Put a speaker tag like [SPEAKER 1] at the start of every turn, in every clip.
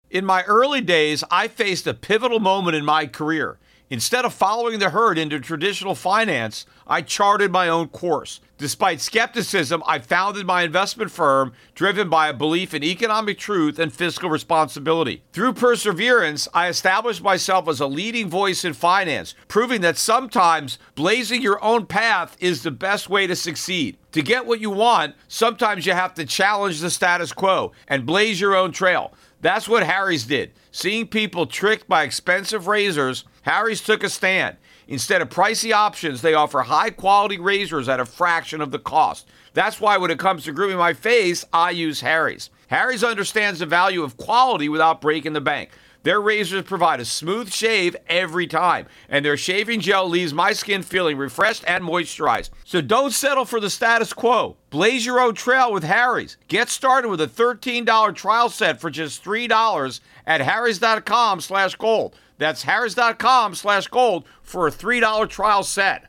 [SPEAKER 1] In my early days, I faced a pivotal moment in my career. Instead of following the herd into traditional finance, I charted my own course. Despite skepticism, I founded my investment firm driven by a belief in economic truth and fiscal responsibility. Through perseverance, I established myself as a leading voice in finance, proving that sometimes blazing your own path is the best way to succeed. To get what you want, sometimes you have to challenge the status quo and blaze your own trail. That's what Harry's did. Seeing people tricked by expensive razors, Harry's took a stand. Instead of pricey options, they offer high-quality razors at a fraction of the cost. That's why when it comes to grooming my face, I use Harry's. Harry's understands the value of quality without breaking the bank. Their razors provide a smooth shave every time, and their shaving gel leaves my skin feeling refreshed and moisturized. So don't settle for the status quo. Blaze your own trail with Harry's. Get started with a $13 trial set for just $3 at harrys.com/gold. That's harrys.com/gold for a $3 trial set.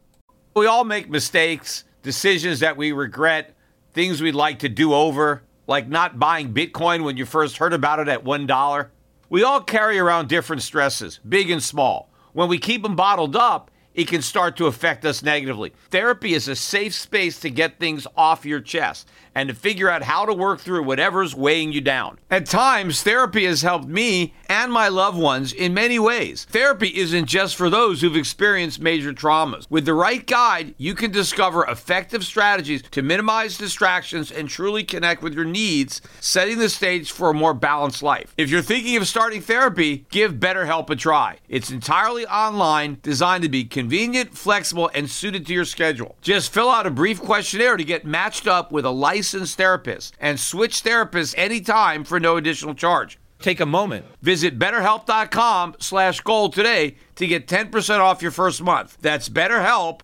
[SPEAKER 1] We all make mistakes, decisions that we regret, things we'd like to do over, like not buying Bitcoin when you first heard about it at $1. We all carry around different stresses, big and small. When we keep them bottled up, it can start to affect us negatively. Therapy is a safe space to get things off your chest and to figure out how to work through whatever's weighing you down. At times, therapy has helped me and my loved ones in many ways. Therapy isn't just for those who've experienced major traumas. With the right guide, you can discover effective strategies to minimize distractions and truly connect with your needs, setting the stage for a more balanced life. If you're thinking of starting therapy, give BetterHelp a try. It's entirely online, designed to be convenient, flexible, and suited to your schedule. Just fill out a brief questionnaire to get matched up with a licensed therapist and switch therapists anytime for no additional charge. Take a moment. Visit BetterHelp.com/gold today to get 10% off your first month. That's BetterHelp,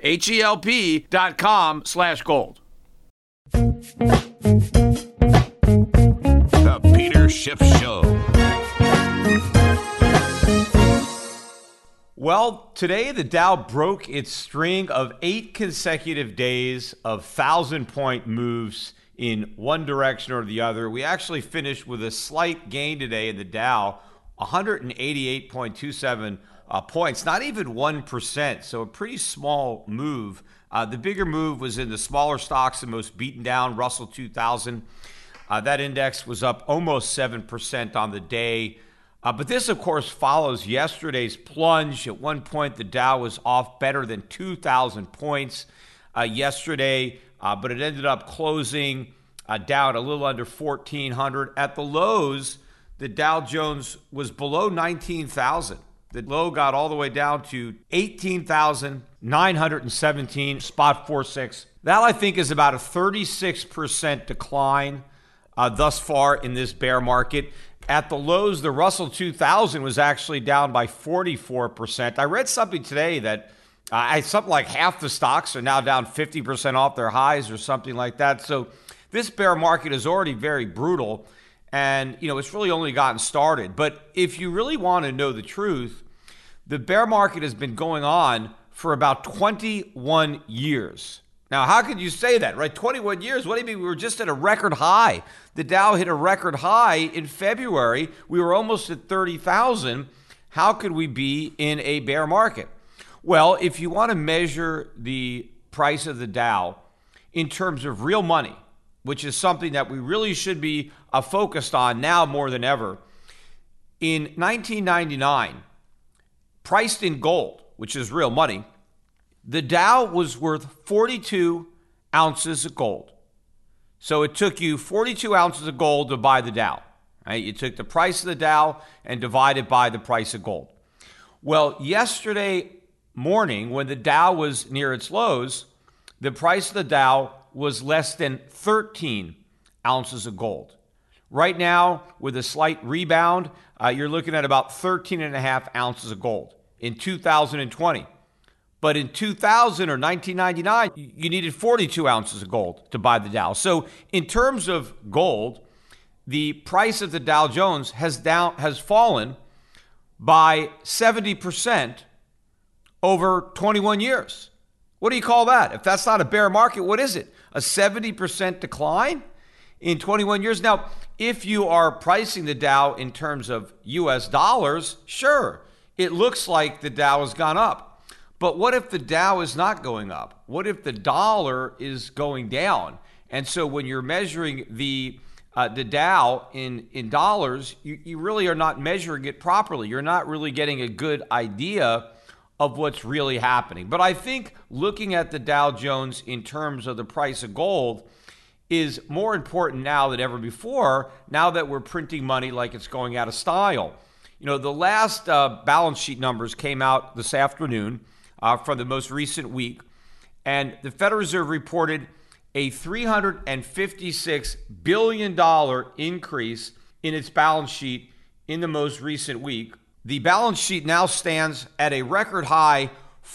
[SPEAKER 1] HELP.com/gold.
[SPEAKER 2] The Peter Schiff Show.
[SPEAKER 1] Well, today the Dow broke its string of 8 consecutive days of 1,000-point moves in one direction or the other. We actually finished with a slight gain today in the Dow, 188.27 points, not even 1%, so a pretty small move. The bigger move was in the smaller stocks, the most beaten down, Russell 2000. That index was up almost 7% on the day. But this, of course, follows yesterday's plunge. At one point, the Dow was off better than 2,000 points yesterday, but it ended up closing down a little under 1,400. At the lows, the Dow Jones was below 19,000. The low got all the way down to 18,917, spot 46. That, I think, is about a 36% decline thus far in this bear market. At the lows, the Russell 2000 was actually down by 44%. I read something today that something like half the stocks are now down 50% off their highs or something like that. So this bear market is already very brutal, and it's really only gotten started. But if you really want to know the truth, the bear market has been going on for about 21 years. Now, how could you say that, right? 21 years? What do you mean? We were just at a record high. The Dow hit a record high in February. We were almost at 30,000. How could we be in a bear market? Well, if you want to measure the price of the Dow in terms of real money, which is something that we really should be focused on now more than ever, in 1999, priced in gold, which is real money, the Dow was worth 42 ounces of gold. So it took you 42 ounces of gold to buy the Dow. Right? You took the price of the Dow and divided by the price of gold. Well, yesterday morning, when the Dow was near its lows, the price of the Dow was less than 13 ounces of gold. Right now, with a slight rebound, you're looking at about 13 and a half ounces of gold in 2020. But in 2000 or 1999, you needed 42 ounces of gold to buy the Dow. So in terms of gold, the price of the Dow Jones has fallen by 70% over 21 years. What do you call that? If that's not a bear market, what is it? A 70% decline? in 21 years. Now, if you are pricing the Dow in terms of US dollars, sure, it looks like the Dow has gone up. But what if the Dow is not going up? What if the dollar is going down? And so when you're measuring the Dow in dollars, you really are not measuring it properly. You're not really getting a good idea of what's really happening. But I think looking at the Dow Jones in terms of the price of gold is more important now than ever before, now that we're printing money like it's going out of style. You know, the last balance sheet numbers came out this afternoon from the most recent week, and the Federal Reserve reported a $356 billion increase in its balance sheet in the most recent week. The balance sheet now stands at a record high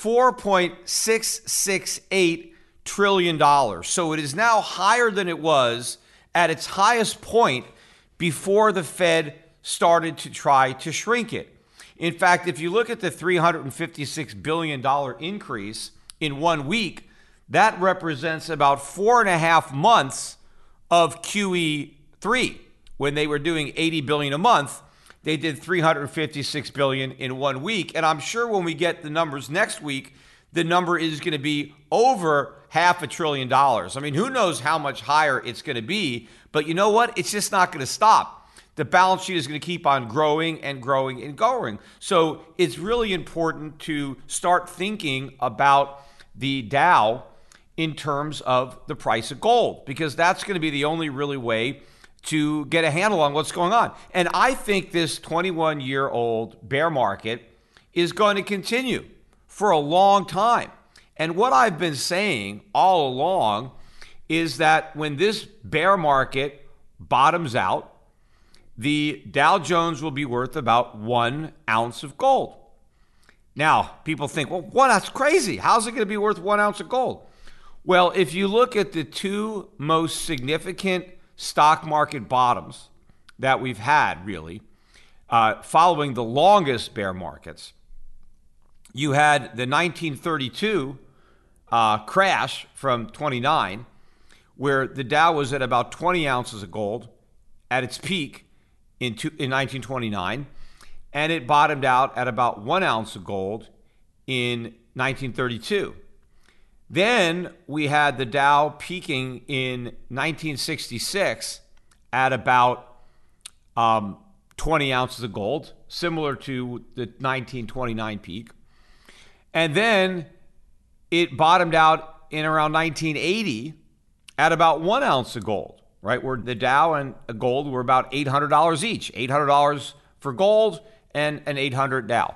[SPEAKER 1] $4.668 trillion. So it is now higher than it was at its highest point before the Fed started to try to shrink it. In fact, if you look at the $356 billion increase in 1 week, that represents about 4.5 months of QE3. When they were doing $80 billion a month, they did $356 billion in 1 week. And I'm sure when we get the numbers next week, the number is going to be over $500 billion. I mean, who knows how much higher it's going to be, but you know what? It's just not going to stop. The balance sheet is going to keep on growing and growing and growing. So it's really important to start thinking about the Dow in terms of the price of gold, because that's going to be the only really way to get a handle on what's going on. And I think this 21-year-old bear market is going to continue for a long time. And what I've been saying all along is that when this bear market bottoms out, the Dow Jones will be worth about 1 ounce of gold. Now, people think, well, that's crazy. How's it going to be worth 1 ounce of gold? Well, if you look at the two most significant stock market bottoms that we've had, really, following the longest bear markets, you had the 1932 crash from 29, where the Dow was at about 20 ounces of gold at its peak in 1929, and it bottomed out at about 1 ounce of gold in 1932. Then we had the Dow peaking in 1966 at about 20 ounces of gold, similar to the 1929 peak. And then it bottomed out in around 1980 at about 1 ounce of gold, right? Where the Dow and gold were about $800 each, $800 for gold and an 800 Dow.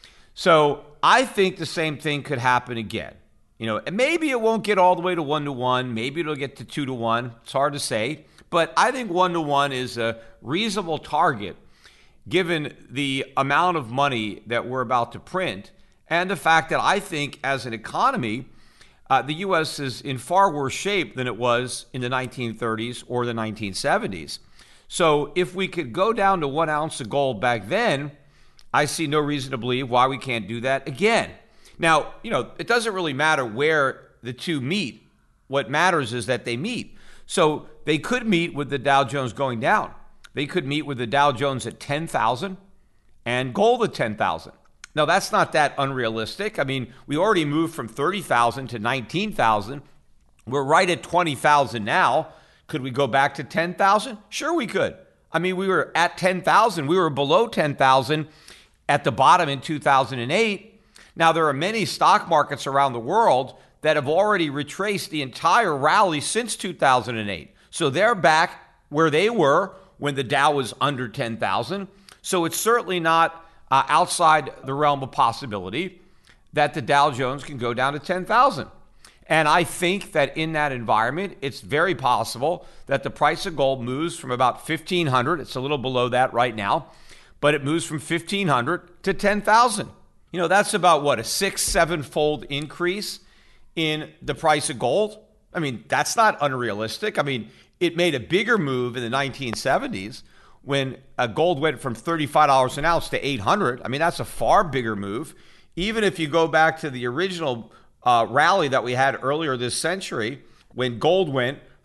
[SPEAKER 1] So I think the same thing could happen again. You know, and maybe it won't get all the way to 1-to-1. Maybe it'll get to 2-to-1. It's hard to say. But I think 1-to-1 is a reasonable target given the amount of money that we're about to print and the fact that I think as an economy, the U.S. is in far worse shape than it was in the 1930s or the 1970s. So if we could go down to 1 ounce of gold back then, I see no reason to believe why we can't do that again. Now, you know, it doesn't really matter where the two meet. What matters is that they meet. So they could meet with the Dow Jones going down. They could meet with the Dow Jones at 10,000 and gold at 10,000. Now, that's not that unrealistic. I mean, we already moved from 30,000 to 19,000. We're right at 20,000 now. Could we go back to 10,000? Sure, we could. I mean, we were at 10,000. We were below 10,000 at the bottom in 2008. Now, there are many stock markets around the world that have already retraced the entire rally since 2008. So they're back where they were when the Dow was under 10,000. So it's certainly not outside the realm of possibility that the Dow Jones can go down to 10,000. And I think that in that environment, it's very possible that the price of gold moves from about 1,500. It's a little below that right now, but it moves from 1,500 to 10,000. You know, that's about what, a 6-7-fold increase in the price of gold? I mean, that's not unrealistic. I mean, it made a bigger move in the 1970s when gold went from $35 an ounce to $800. I mean, that's a far bigger move. Even if you go back to the original rally that we had earlier this century, when gold went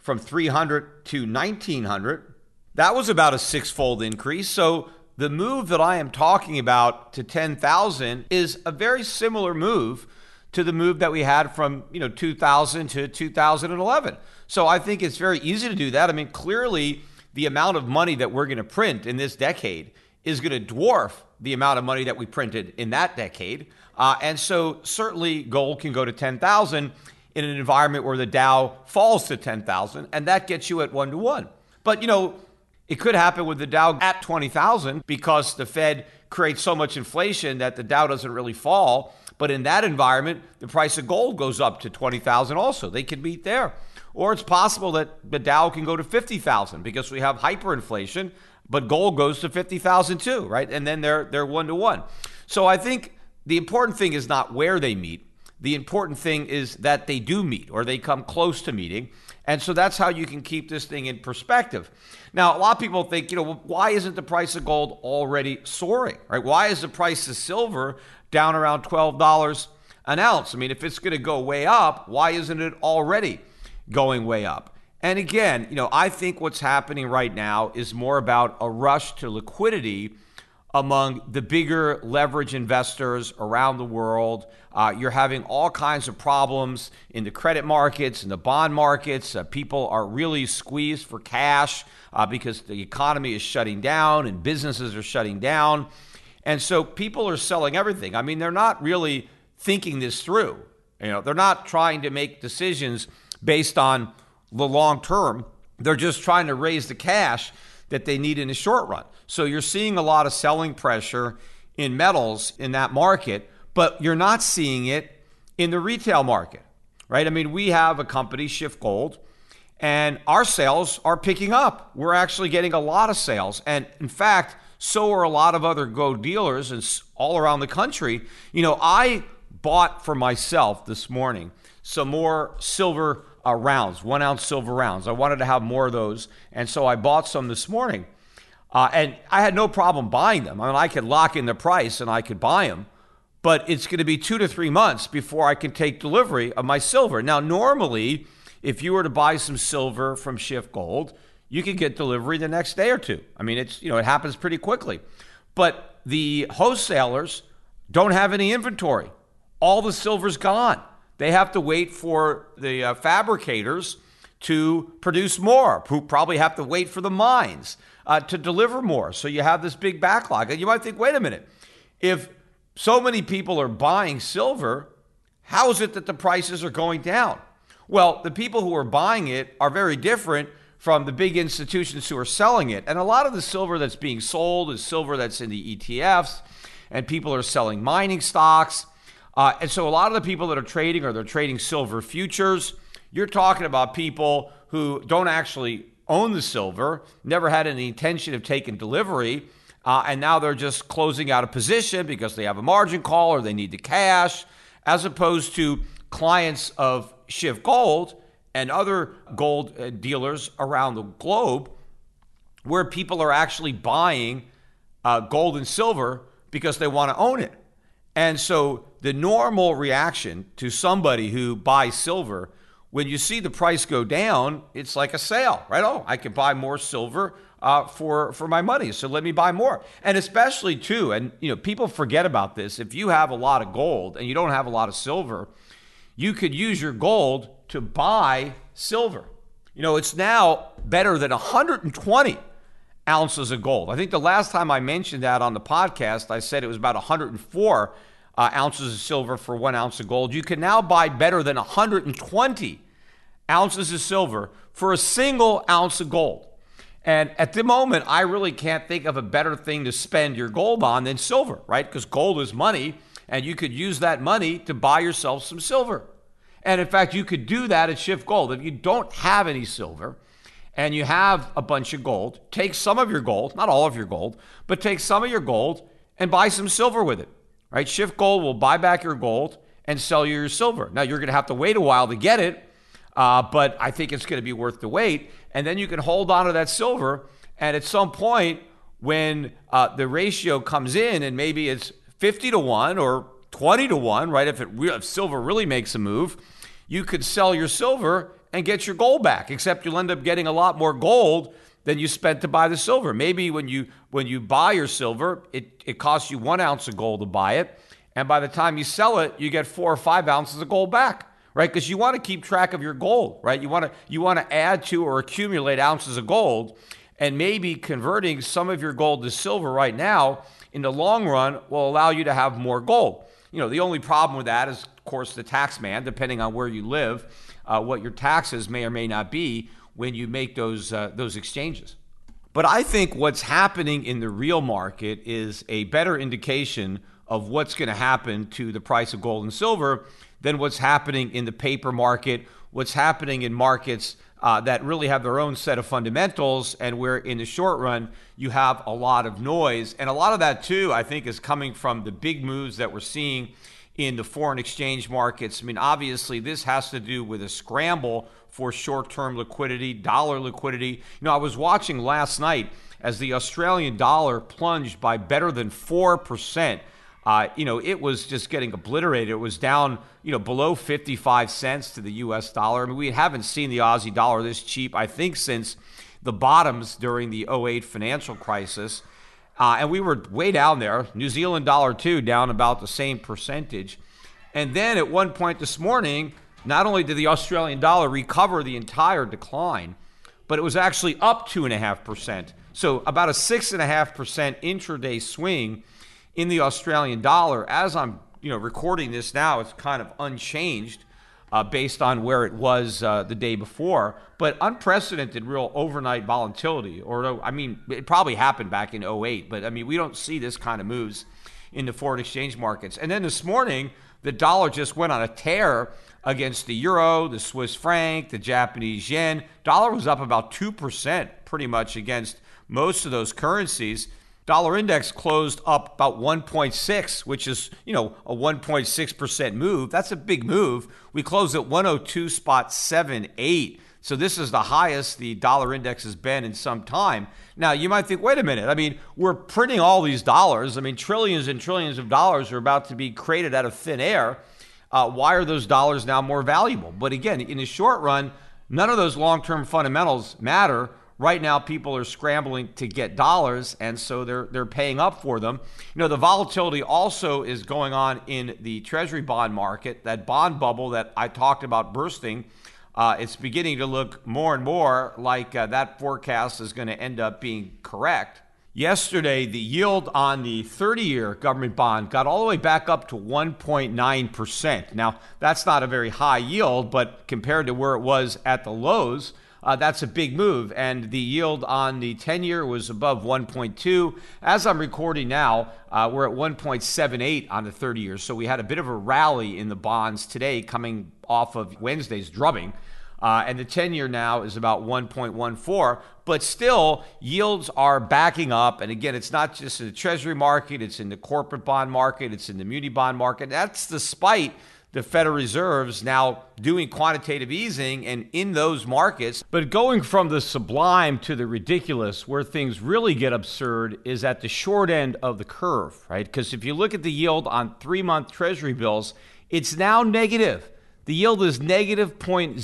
[SPEAKER 1] from 300 to 1900. That was about a six-fold increase. So the move that I am talking about to 10,000 is a very similar move to the move that we had from 2000 to 2011. So I think it's very easy to do that. I mean, clearly the amount of money that we're going to print in this decade is going to dwarf the amount of money that we printed in that decade. And so certainly gold can go to 10,000 in an environment where the Dow falls to 10,000, and that gets you at 1-to-1. But, it could happen with the Dow at 20,000 because the Fed creates so much inflation that the Dow doesn't really fall. But in that environment, the price of gold goes up to 20,000 also. They can meet there. Or it's possible that the Dow can go to 50,000 because we have hyperinflation, but gold goes to 50,000 too, right? And then they're 1-to-1. So I think the important thing is not where they meet. The important thing is that they do meet or they come close to meeting. And so that's how you can keep this thing in perspective. Now, a lot of people think, why isn't the price of gold already soaring, right? Why is the price of silver down around $12 an ounce? I mean, if it's going to go way up, why isn't it already going way up? And again, I think what's happening right now is more about a rush to liquidity among the bigger leverage investors around the world. You're having all kinds of problems in the credit markets, in the bond markets. People are really squeezed for cash because the economy is shutting down and businesses are shutting down. And so people are selling everything. I mean, they're not really thinking this through. They're not trying to make decisions based on the long term. They're just trying to raise the cash that they need in the short run. So you're seeing a lot of selling pressure in metals in that market, but you're not seeing it in the retail market, right? I mean, we have a company, Shift Gold, and our sales are picking up. We're actually getting a lot of sales. And in fact, so are a lot of other gold dealers and all around the country. I bought for myself this morning some more silver rounds, 1 ounce silver rounds. I wanted to have more of those. And so I bought some this morning. And I had no problem buying them. I mean, I could lock in the price and I could buy them, but it's going to be 2 to 3 months before I can take delivery of my silver. Now, normally, if you were to buy some silver from Shift Gold, you could get delivery the next day or two. I mean, it happens pretty quickly. But the wholesalers don't have any inventory. All the silver's gone. They have to wait for the fabricators to produce more, who probably have to wait for the mines to deliver more. So you have this big backlog. And you might think, wait a minute, if so many people are buying silver, how is it that the prices are going down? Well, the people who are buying it are very different from the big institutions who are selling it. And a lot of the silver that's being sold is silver that's in the ETFs, and people are selling mining stocks. And so a lot of the people that are trading they're trading silver futures. You're talking about people who don't actually own the silver, never had any intention of taking delivery, and now they're just closing out a position because they have a margin call or they need the cash, as opposed to clients of Shift Gold and other gold dealers around the globe where people are actually buying gold and silver because they want to own it. And so the normal reaction to somebody who buys silver, when you see the price go down, it's like a sale, right? Oh, I can buy more silver for my money, so let me buy more. And especially too, and people forget about this, if you have a lot of gold and you don't have a lot of silver, you could use your gold to buy silver. It's now better than 120 ounces of gold. I think the last time I mentioned that on the podcast, I said it was about 104 ounces of silver for 1 ounce of gold. You can now buy better than 120 ounces of silver for a single ounce of gold. And at the moment, I really can't think of a better thing to spend your gold on than silver, right? Because gold is money, and you could use that money to buy yourself some silver. And in fact, you could do that at Shift Gold. If you don't have any silver and you have a bunch of gold, take some of your gold, not all of your gold, but take some of your gold and buy some silver with it, right? Shift Gold will buy back your gold and sell you your silver. Now, you're going to have to wait a while to get it, but I think it's going to be worth the wait. And then you can hold on to that silver. And at some point, when the ratio comes in and maybe it's 50 to 1 or 20 to 1, right? If silver really makes a move, you could sell your silver and get your gold back, except you'll end up getting a lot more gold than you spent to buy the silver. Maybe when you buy your silver, it costs you 1 ounce of gold to buy it, and by the time you sell it, you get 4 or 5 ounces of gold back, right? Because you want to keep track of your gold, right? You want to add to or accumulate ounces of gold, and maybe converting some of your gold to silver right now in the long run will allow you to have more gold. The only problem with that is, of course, the tax man, depending on where you live, what your taxes may or may not be when you make those exchanges. But I think what's happening in the real market is a better indication of what's going to happen to the price of gold and silver than what's happening in the paper market, what's happening in markets that really have their own set of fundamentals, and where in the short run you have a lot of noise. And a lot of that too, I think, is coming from the big moves that we're seeing in the foreign exchange markets. I mean, obviously this has to do with a scramble for short-term liquidity, dollar liquidity. I was watching last night as the Australian dollar plunged by better than 4%. It was just getting obliterated. It was down, below 55 cents to the US dollar. I mean, we haven't seen the Aussie dollar this cheap, I think, since the bottoms during the '08 financial crisis. And we were way down there. New Zealand dollar, too, down about the same percentage. And then at one point this morning, not only did the Australian dollar recover the entire decline, but it was actually up 2.5%. So about a 6.5% intraday swing in the Australian dollar. As I'm recording this now, it's kind of unchanged based on where it was the day before, but unprecedented real overnight volatility. It probably happened back in '08, but we don't see this kind of moves in the foreign exchange markets. And then this morning, the dollar just went on a tear against the euro, the Swiss franc, the Japanese yen. Dollar was up about 2% pretty much against most of those currencies. Dollar index closed up about 1.6, which is, a 1.6% move. That's a big move. We closed at 102.78. So this is the highest the dollar index has been in some time. Now, you might think, wait a minute. We're printing all these dollars. Trillions and trillions of dollars are about to be created out of thin air. Why are those dollars now more valuable? But again, in the short run, none of those long-term fundamentals matter. Right now, people are scrambling to get dollars, and so they're paying up for them. The volatility also is going on in the Treasury bond market. That bond bubble that I talked about bursting, it's beginning to look more and more like that forecast is going to end up being correct. Yesterday, the yield on the 30-year government bond got all the way back up to 1.9%. Now, that's not a very high yield, but compared to where it was at the lows, that's a big move. And the yield on the 10-year was above 1.2. As I'm recording now, we're at 1.78 on the 30-year. So we had a bit of a rally in the bonds today coming off of Wednesday's drubbing. And the 10-year now is about 1.14. But still, yields are backing up. And again, it's not just in the Treasury market. It's in the corporate bond market. It's in the muni bond market. That's despite the Federal Reserve's now doing quantitative easing and in those markets. But going from the sublime to the ridiculous, where things really get absurd, is at the short end of the curve, right? Because if you look at the yield on 3-month Treasury bills, it's now negative. The yield is negative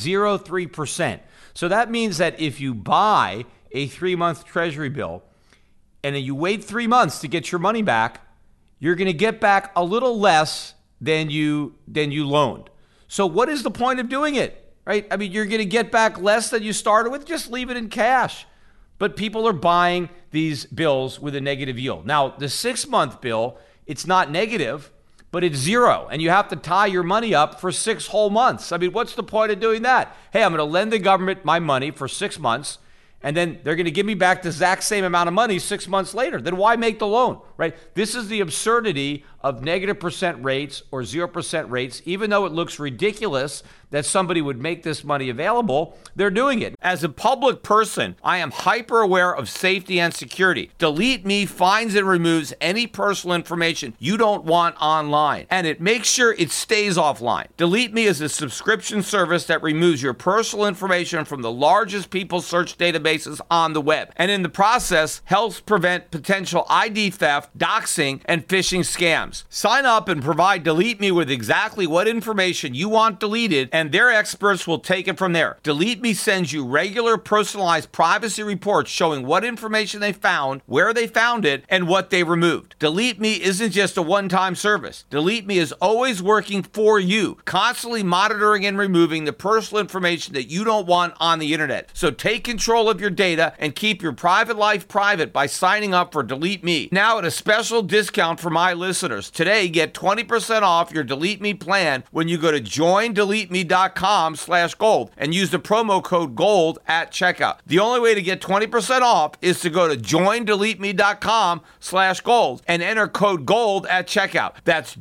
[SPEAKER 1] 0.03%. So that means that if you buy a 3-month Treasury bill and then you wait 3 months to get your money back, you're going to get back a little less than you loaned. So what is the point of doing it, right? You're going to get back less than you started with. Just leave it in cash. But people are buying these bills with a negative yield. Now, the 6-month bill, it's not negative, but it's zero. And you have to tie your money up for 6 whole months. What's the point of doing that? Hey, I'm going to lend the government my money for 6 months, and then they're going to give me back the exact same amount of money 6 months later. Then why make the loan, right? This is the absurdity of negative percent rates or 0% rates. Even though it looks ridiculous that somebody would make this money available, they're doing it. As a public person, I am hyper aware of safety and security. Delete Me finds and removes any personal information you don't want online, and it makes sure it stays offline. Delete Me is a subscription service that removes your personal information from the largest people search databases on the web, and in the process helps prevent potential ID theft, doxing, and phishing scams. Sign up and provide Delete Me with exactly what information you want deleted, and and their experts will take it from there. Delete Me sends you regular personalized privacy reports showing what information they found, where they found it, and what they removed. Delete Me isn't just a one-time service. Delete Me is always working for you, constantly monitoring and removing the personal information that you don't want on the internet. So take control of your data and keep your private life private by signing up for Delete Me. Now at a special discount for my listeners. Today, get 20% off your Delete Me plan when you go to joindeleteme.com/gold and use the promo code GOLD at checkout. The only way to get 20% off is to go to joindeleteme.com/gold and enter code GOLD at checkout. That's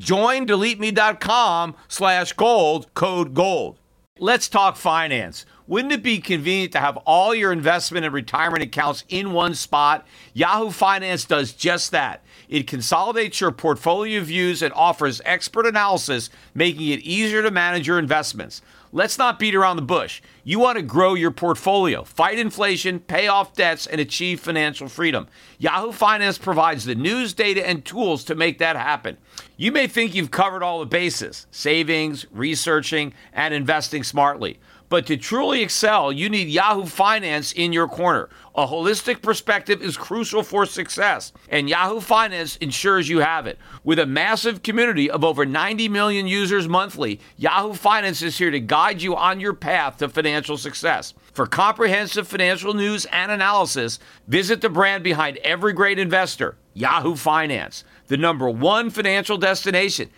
[SPEAKER 1] joindeleteme.com/gold, code GOLD. Let's talk finance. Wouldn't it be convenient to have all your investment and retirement accounts in one spot? Yahoo Finance does just that. It consolidates your portfolio views and offers expert analysis, making it easier to manage your investments. Let's not beat around the bush. You want to grow your portfolio, fight inflation, pay off debts, and achieve financial freedom. Yahoo Finance provides the news, data, and tools to make that happen. You may think you've covered all the bases: savings, researching, and investing smartly. But to truly excel, you need Yahoo Finance in your corner. A holistic perspective is crucial for success, and Yahoo Finance ensures you have it. With a massive community of over 90 million users monthly, Yahoo Finance is here to guide you on your path to financial success. For comprehensive financial news and analysis, visit the brand behind every great investor, Yahoo Finance, the #1 financial destination,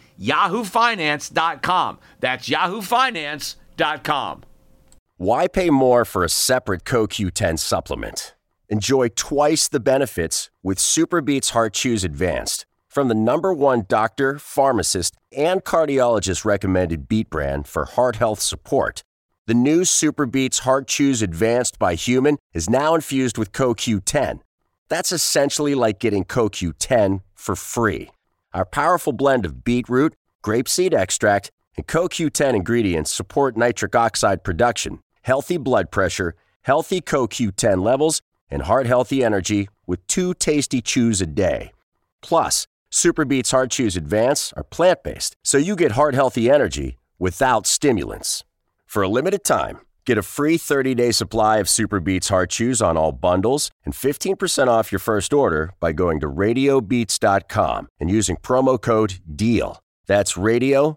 [SPEAKER 1] yahoofinance.com. That's yahoofinance.com.
[SPEAKER 2] Why pay more for a separate CoQ10 supplement? Enjoy twice the benefits with SuperBeets Heart Chews Advanced from the #1 doctor, pharmacist, and cardiologist recommended beet brand for heart health support. The new SuperBeets Heart Chews Advanced by Human is now infused with CoQ10. That's essentially like getting CoQ10 for free. Our powerful blend of beetroot, grapeseed extract, and CoQ10 ingredients support nitric oxide production, healthy blood pressure, healthy CoQ10 levels, and heart-healthy energy with 2 tasty chews a day. Plus, SuperBeets Heart Chews Advance are plant-based, so you get heart-healthy energy without stimulants. For a limited time, get a free 30-day supply of SuperBeets Heart Chews on all bundles and 15% off your first order by going to RadioBeats.com and using promo code DEAL. That's Radio,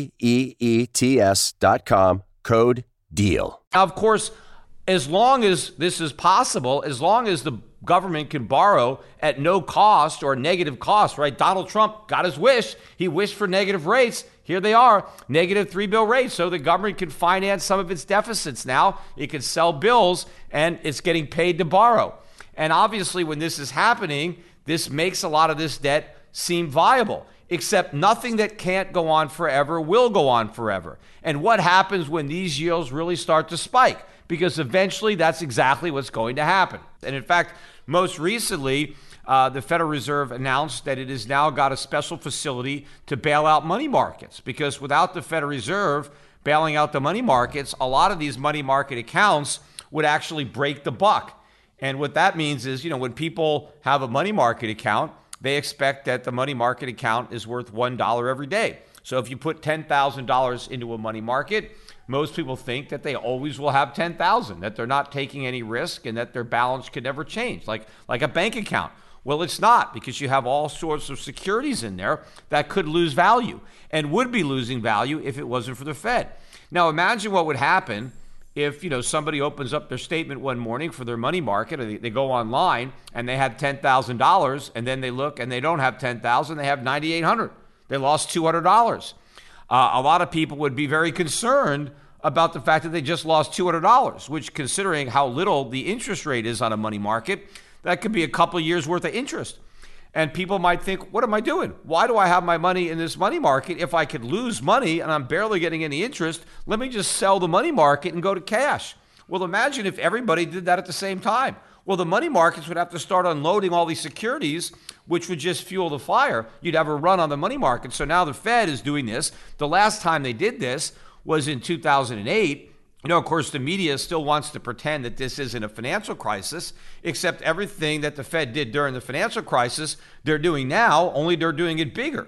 [SPEAKER 2] BEETS.com, code DEAL.
[SPEAKER 1] Now, of course, as long as this is possible, as long as the government can borrow at no cost or negative cost, right? Donald Trump got his wish. He wished for negative rates. Here they are, negative 3-bill rates. So the government can finance some of its deficits now. It can sell bills, and it's getting paid to borrow. And obviously, when this is happening, this makes a lot of this debt seem viable. Except nothing that can't go on forever will go on forever. And what happens when these yields really start to spike? Because eventually that's exactly what's going to happen. And in fact, most recently, the Federal Reserve announced that it has now got a special facility to bail out money markets. Because without the Federal Reserve bailing out the money markets, a lot of these money market accounts would actually break the buck. And what that means is, when people have a money market account, they expect that the money market account is worth $1 every day. So if you put $10,000 into a money market, most people think that they always will have $10,000, that they're not taking any risk and that their balance could never change, like a bank account. Well, it's not, because you have all sorts of securities in there that could lose value and would be losing value if it wasn't for the Fed. Now, imagine what would happen if somebody opens up their statement one morning for their money market, or they go online and they have $10,000, and then they look and they don't have $10,000, they have $9,800. They lost $200. A lot of people would be very concerned about the fact that they just lost $200, which, considering how little the interest rate is on a money market, that could be a couple of years worth of interest. And people might think, what am I doing? Why do I have my money in this money market? If I could lose money and I'm barely getting any interest, let me just sell the money market and go to cash. Well, imagine if everybody did that at the same time. Well, the money markets would have to start unloading all these securities, which would just fuel the fire. You'd have a run on the money market. So now the Fed is doing this. The last time they did this was in 2008. Of course, the media still wants to pretend that this isn't a financial crisis, except everything that the Fed did during the financial crisis, they're doing now, only they're doing it bigger.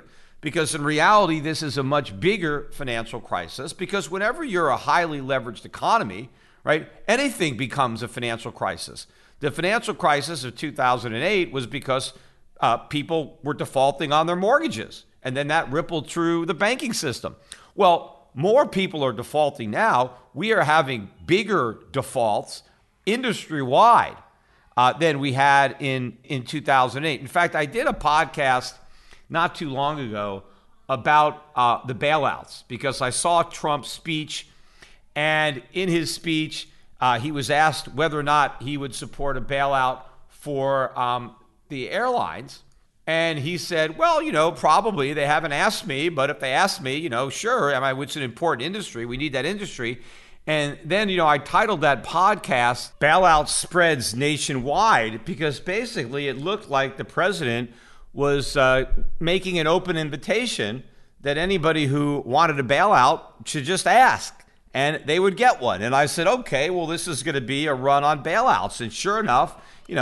[SPEAKER 1] because in reality, this is a much bigger financial crisis, because whenever you're a highly leveraged economy, right, anything becomes a financial crisis. The financial crisis of 2008 was because people were defaulting on their mortgages, and then that rippled through the banking system. Well, more people are defaulting now. We are having bigger defaults industry-wide than we had in 2008. In fact, I did a podcast not too long ago about the bailouts, because I saw Trump's speech, and in his speech, he was asked whether or not he would support a bailout for the airlines. And he said, well, probably. They haven't asked me, but if they asked me, sure. It's an important industry. We need that industry. And then, I titled that podcast, Bailout Spreads Nationwide, because basically it looked like the president was making an open invitation that anybody who wanted a bailout should just ask, and they would get one. And I said, okay, well, this is going to be a run on bailouts. And sure enough,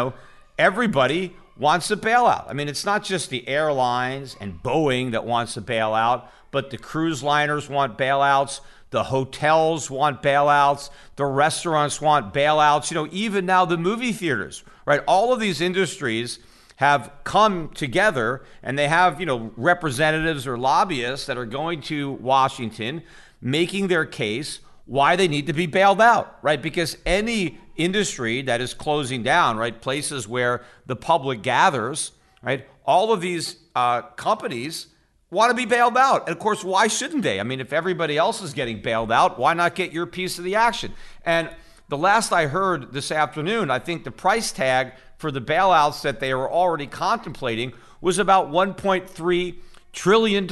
[SPEAKER 1] everybody wants a bailout. It's not just the airlines and Boeing that wants a bailout, but the cruise liners want bailouts. The hotels want bailouts. The restaurants want bailouts. Even now the movie theaters, right? All of these industries have come together, and they have, representatives or lobbyists that are going to Washington making their case why they need to be bailed out, right? Because any industry that is closing down, right, places where the public gathers, right, all of these companies want to be bailed out. And of course, why shouldn't they? If everybody else is getting bailed out, why not get your piece of the action? And the last I heard this afternoon, I think the price tag for the bailouts that they were already contemplating was about $1.3 trillion.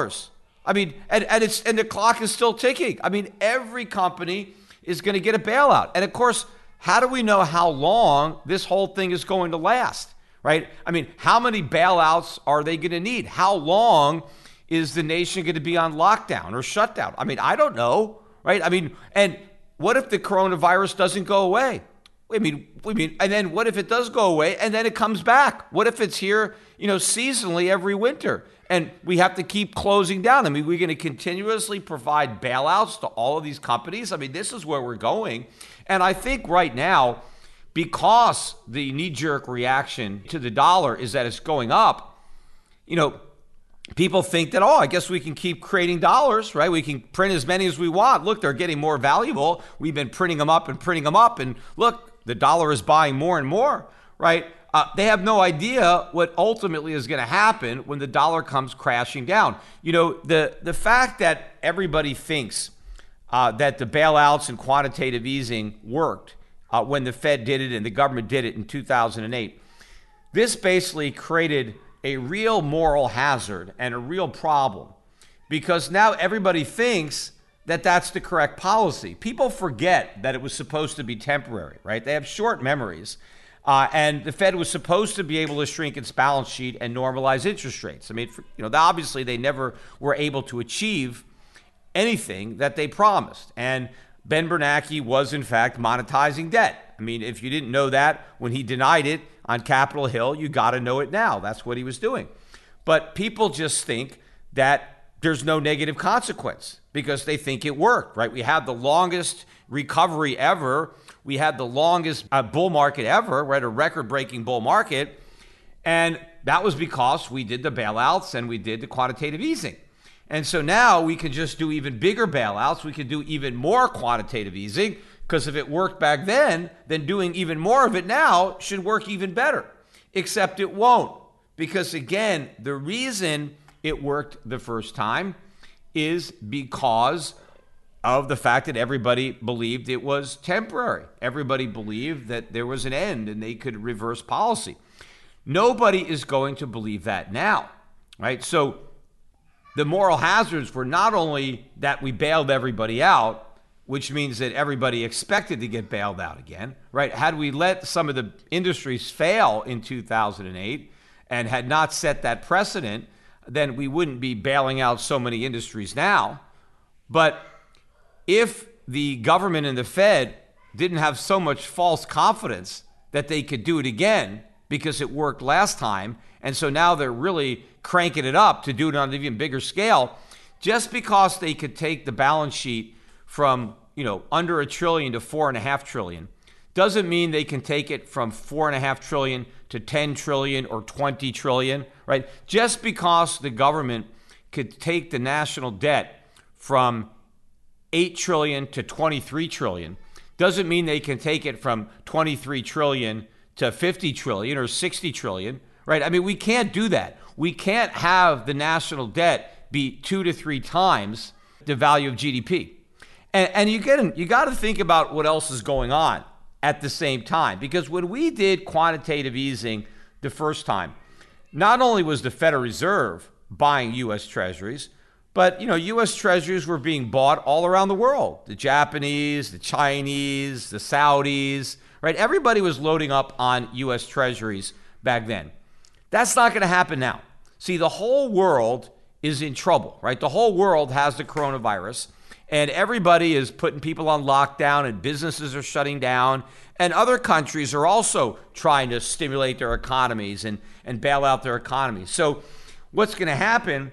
[SPEAKER 1] And the clock is still ticking. Every company is going to get a bailout. And of course, how do we know how long this whole thing is going to last, right? How many bailouts are they going to need? How long is the nation going to be on lockdown or shutdown? I don't know, right? And what if the coronavirus doesn't go away? And then what if it does go away and then it comes back? What if it's here, seasonally every winter, and we have to keep closing down? We're going to continuously provide bailouts to all of these companies. This is where we're going. And I think right now, because the knee-jerk reaction to the dollar is that it's going up, people think that, I guess we can keep creating dollars, right? We can print as many as we want. Look, they're getting more valuable. We've been printing them up. And look, the dollar is buying more and more, right? They have no idea what ultimately is going to happen when the dollar comes crashing down. The fact that everybody thinks that the bailouts and quantitative easing worked when the Fed did it and the government did it in 2008, this basically created a real moral hazard and a real problem, because now everybody thinks that that's the correct policy. People forget that it was supposed to be temporary, right? They have short memories. And the Fed was supposed to be able to shrink its balance sheet and normalize interest rates. Obviously they never were able to achieve anything that they promised. And Ben Bernanke was, in fact, monetizing debt. If you didn't know that when he denied it on Capitol Hill, you got to know it now. That's what he was doing. But people just think that there's no negative consequence because they think it worked, right? We had the longest recovery ever. We had the longest bull market ever. We're at a record-breaking bull market. And that was because we did the bailouts and we did the quantitative easing. And so now we can just do even bigger bailouts. We can do even more quantitative easing, because if it worked back then doing even more of it now should work even better. Except it won't. Because again, the reason it worked the first time is because of the fact that everybody believed it was temporary. Everybody believed that there was an end and they could reverse policy. Nobody is going to believe that now, right? So the moral hazards were not only that we bailed everybody out, which means that everybody expected to get bailed out again, right? Had we let some of the industries fail in 2008 and had not set that precedent, then we wouldn't be bailing out so many industries now. But if the government and the Fed didn't have so much false confidence that they could do it again because it worked last time, And so now they're really cranking it up to do it on an even bigger scale. Just because they could take the balance sheet from, under $1 trillion to $4.5 trillion doesn't mean they can take it from $4.5 trillion to $10 trillion or $20 trillion, right? Just because the government could take the national debt from $8 trillion to $23 trillion doesn't mean they can take it from $23 trillion to $50 trillion or $60 trillion, right? I mean, we can't do that. We can't have the national debt be 2 to 3 times the value of GDP. And you got to think about what else is going on at the same time. Because when we did quantitative easing the first time, not only was the Federal Reserve buying U.S. Treasuries, but U.S. Treasuries were being bought all around the world. The Japanese, the Chinese, the Saudis, right? Everybody was loading up on U.S. Treasuries back then. That's not going to happen now. See, the whole world is in trouble, right? The whole world has the coronavirus, and everybody is putting people on lockdown, and businesses are shutting down, and other countries are also trying to stimulate their economies and bail out their economies. So what's going to happen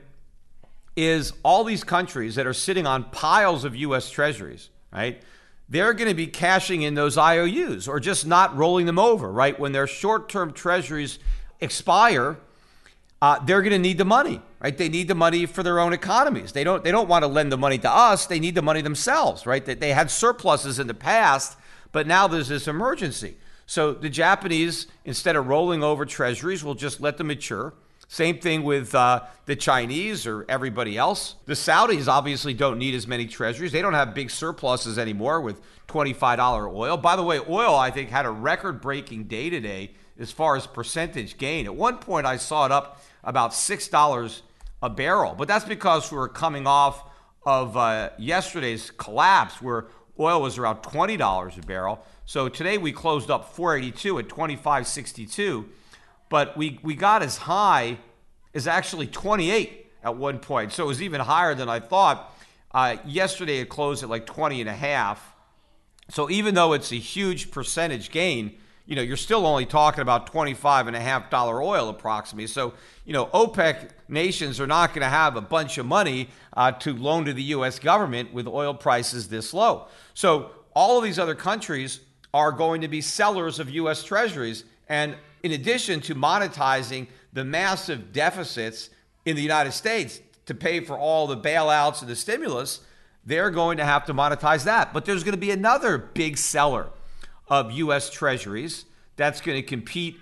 [SPEAKER 1] is all these countries that are sitting on piles of U.S. Treasuries, right? They're going to be cashing in those IOUs or just not rolling them over, right? When their short-term treasuries expire, they're going to need the money, right? They need the money for their own economies. They don't want to lend the money to us. They need the money themselves, right? They had surpluses in the past, but now there's this emergency. So the Japanese, instead of rolling over treasuries, will just let them mature. Same thing with the Chinese or everybody else. The Saudis obviously don't need as many treasuries. They don't have big surpluses anymore with $25 oil. By the way, oil, I think, had a record-breaking day today as far as percentage gain. At one point, I saw it up about $6 a barrel. But that's because we were coming off of yesterday's collapse where oil was around $20 a barrel. So today we closed up 482 at 25.62. But we got as high as actually 28 at one point. So it was even higher than I thought. Yesterday it closed at like 20 and a half. So even though it's a huge percentage gain, you're still only talking about $25.50 oil approximately. So, OPEC nations are not going to have a bunch of money to loan to the U.S. government with oil prices this low. So all of these other countries are going to be sellers of U.S. Treasuries. And in addition to monetizing the massive deficits in the United States to pay for all the bailouts and the stimulus, they're going to have to monetize that. But there's going to be another big seller of U.S. Treasuries that's going to compete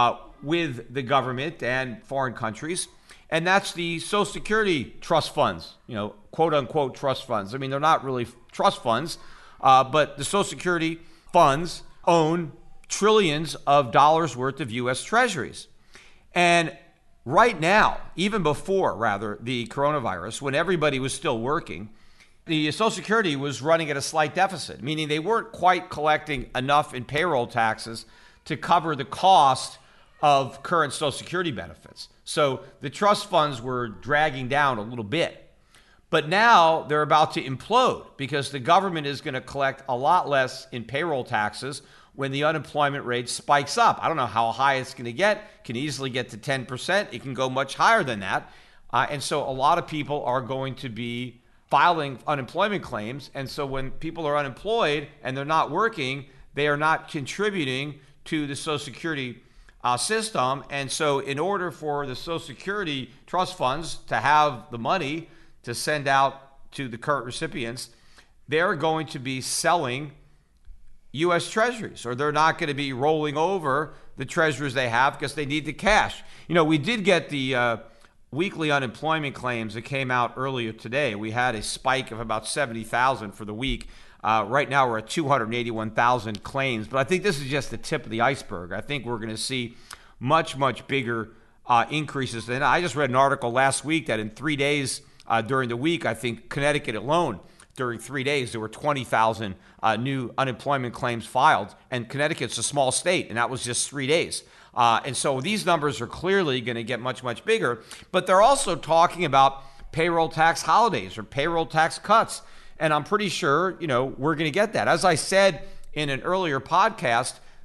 [SPEAKER 1] with the government and foreign countries, and that's the Social Security trust funds, quote unquote trust funds. I mean, they're not really trust funds, but the Social Security funds own trillions of dollars worth of U.S. Treasuries. And right now, even before, the coronavirus, when everybody was still working, the Social Security was running at a slight deficit, meaning they weren't quite collecting enough in payroll taxes to cover the cost of current Social Security benefits. So the trust funds were dragging down a little bit. But now they're about to implode because the government is going to collect a lot less in payroll taxes when the unemployment rate spikes up. I don't know how high it's going to get. It can easily get to 10%. It can go much higher than that. And so a lot of people are going to be filing unemployment claims. And so when people are unemployed and they're not working, they are not contributing to the Social Security system. And so in order for the Social Security trust funds to have the money to send out to the current recipients, they're going to be selling U.S. Treasuries, or they're not going to be rolling over the treasuries they have because they need the cash. We did get the weekly unemployment claims that came out earlier today. We had a spike of about 70,000 for the week. Right now we're at 281,000 claims, but I think this is just the tip of the iceberg. I think we're going to see much, much bigger increases than I just read an article last week that in 3 days during the week, I think Connecticut alone, during 3 days, there were 20,000 new unemployment claims filed, and Connecticut's a small state, and that was just 3 days. And so these numbers are clearly going to get much, much bigger. But they're also talking about payroll tax holidays or payroll tax cuts. And I'm pretty sure, we're going to get that. As I said in an earlier podcast,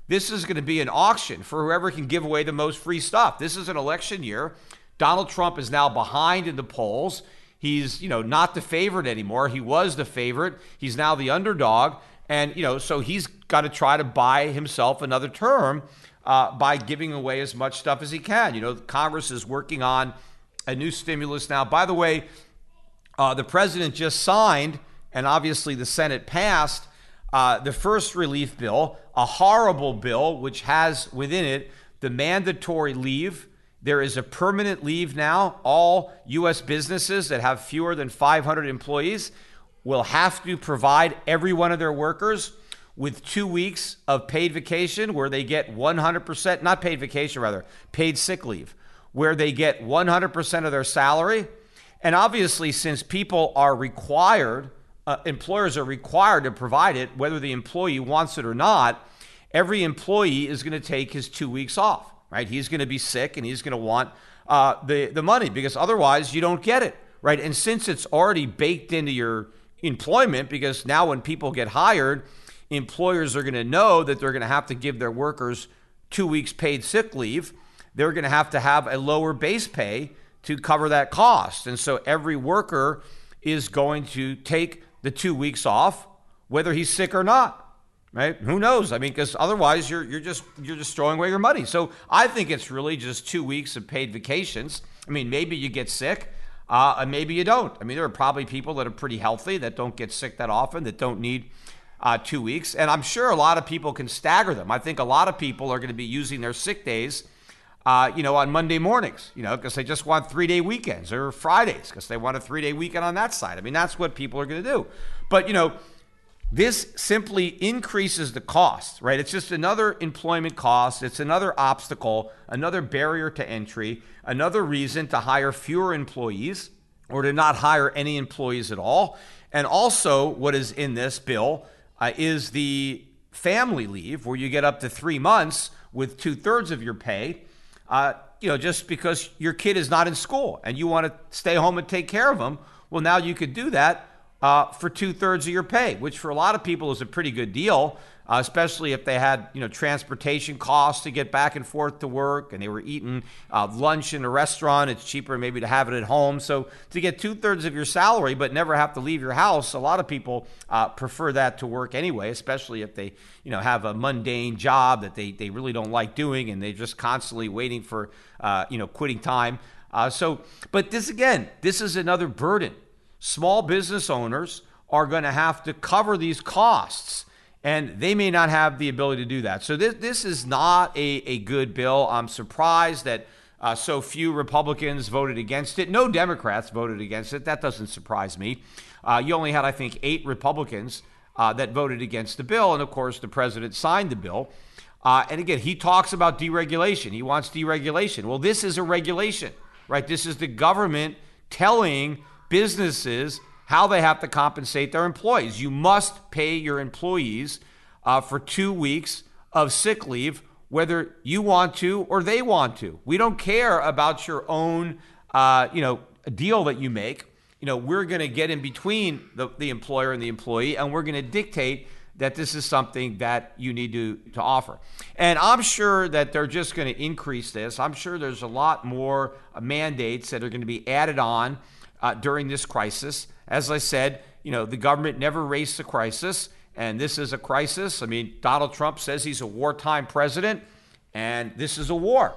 [SPEAKER 1] this is going to be an auction for whoever can give away the most free stuff. This is an election year. Donald Trump is now behind in the polls. He's, not the favorite anymore. He was the favorite. He's now the underdog. And, so he's got to try to buy himself another term by giving away as much stuff as he can. Congress is working on a new stimulus now. By the way, the president just signed, and obviously the Senate passed, the first relief bill, a horrible bill, which has within it the mandatory leave. There is a permanent leave now. All U.S. businesses that have fewer than 500 employees will have to provide every one of their workers with 2 weeks of paid vacation where they get 100%, not paid vacation, rather, paid sick leave, where they get 100% of their salary. And obviously, since people are required, employers are required to provide it, whether the employee wants it or not, every employee is going to take his 2 weeks off. Right? He's going to be sick and he's going to want the money because otherwise you don't get it. Right? And since it's already baked into your employment, because now when people get hired, employers are going to know that they're going to have to give their workers 2 weeks paid sick leave. They're going to have a lower base pay to cover that cost. And so every worker is going to take the 2 weeks off, whether he's sick or not. Right? Who knows? I mean, because otherwise you're just throwing away your money. So I think it's really just 2 weeks of paid vacations. I mean, maybe you get sick, and maybe you don't. I mean, there are probably people that are pretty healthy that don't get sick that often, that don't need 2 weeks. And I'm sure a lot of people can stagger them. I think a lot of people are going to be using their sick days, on Monday mornings, because they just want 3-day weekends, or Fridays because they want a 3-day weekend on that side. I mean, that's what people are going to do. But, this simply increases the cost, right? It's just another employment cost. It's another obstacle, another barrier to entry, another reason to hire fewer employees or to not hire any employees at all. And also what is in this bill is the family leave, where you get up to 3 months with 2/3 of your pay, just because your kid is not in school and you want to stay home and take care of them. Well, now you could do that for 2/3 of your pay, which for a lot of people is a pretty good deal, especially if they had, transportation costs to get back and forth to work and they were eating lunch in a restaurant. It's cheaper maybe to have it at home. So to get 2/3 of your salary but never have to leave your house, a lot of people prefer that to work anyway, especially if they, have a mundane job that they really don't like doing and they're just constantly waiting for, quitting time. But this is another burden. Small business owners are going to have to cover these costs, and they may not have the ability to do that. So this is not a good bill. I'm surprised that so few Republicans voted against it. No Democrats voted against it. That doesn't surprise me. You only had, I think, 8 Republicans that voted against the bill, and of course the president signed the bill. And again, he talks about deregulation. He wants deregulation. Well, this is a regulation, right? This is the government telling businesses how they have to compensate their employees. You must pay your employees for 2 weeks of sick leave, whether you want to or they want to. We don't care about your own, deal that you make. We're going to get in between the employer and the employee, and we're going to dictate that this is something that you need to offer. And I'm sure that they're just going to increase this. I'm sure there's a lot more mandates that are going to be added on during this crisis. As I said, the government never raised the crisis, and this is a crisis. I mean, Donald Trump says he's a wartime president, and this is a war.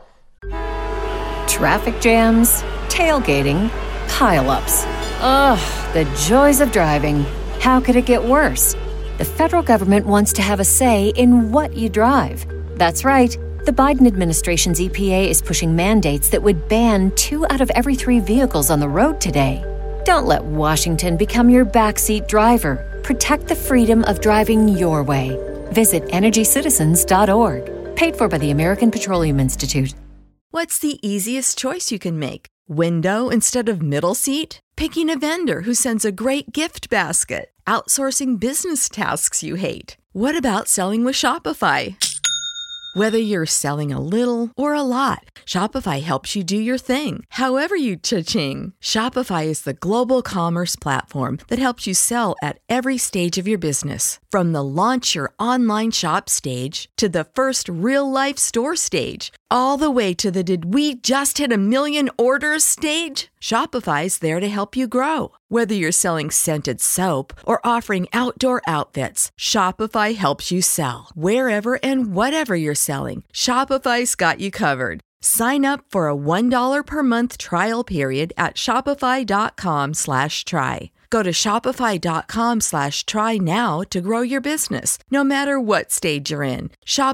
[SPEAKER 3] Traffic jams, tailgating, pileups. Ugh, the joys of driving. How could it get worse? The federal government wants to have a say in what you drive. That's right. The Biden administration's EPA is pushing mandates that would ban 2 out of every 3 vehicles on the road today. Don't let Washington become your backseat driver. Protect the freedom of driving your way. Visit EnergyCitizens.org. Paid for by the American Petroleum Institute.
[SPEAKER 4] What's the easiest choice you can make? Window instead of middle seat? Picking a vendor who sends a great gift basket? Outsourcing business tasks you hate? What about selling with Shopify? Whether you're selling a little or a lot, Shopify helps you do your thing, however you cha-ching. Shopify is the global commerce platform that helps you sell at every stage of your business. From the launch your online shop stage to the first real-life store stage, all the way to the did we just hit a million orders stage. Shopify's there to help you grow. Whether you're selling scented soap or offering outdoor outfits, Shopify helps you sell. Wherever and whatever you're selling, Shopify's got you covered. Sign up for a $1 per month trial period at shopify.com/try. Go to shopify.com/try now to grow your business, no matter what stage you're in.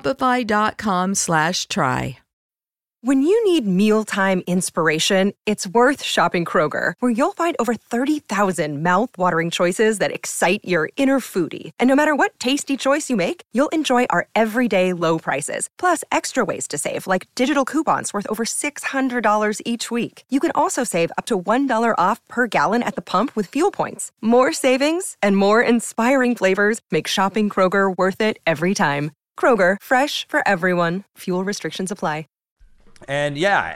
[SPEAKER 4] Shopify.com/try.
[SPEAKER 5] When you need mealtime inspiration, it's worth shopping Kroger, where you'll find over 30,000 mouth-watering choices that excite your inner foodie. And no matter what tasty choice you make, you'll enjoy our everyday low prices, plus extra ways to save, like digital coupons worth over $600 each week. You can also save up to $1 off per gallon at the pump with fuel points. More savings and more inspiring flavors make shopping Kroger worth it every time. Kroger, fresh for everyone. Fuel restrictions apply.
[SPEAKER 1] And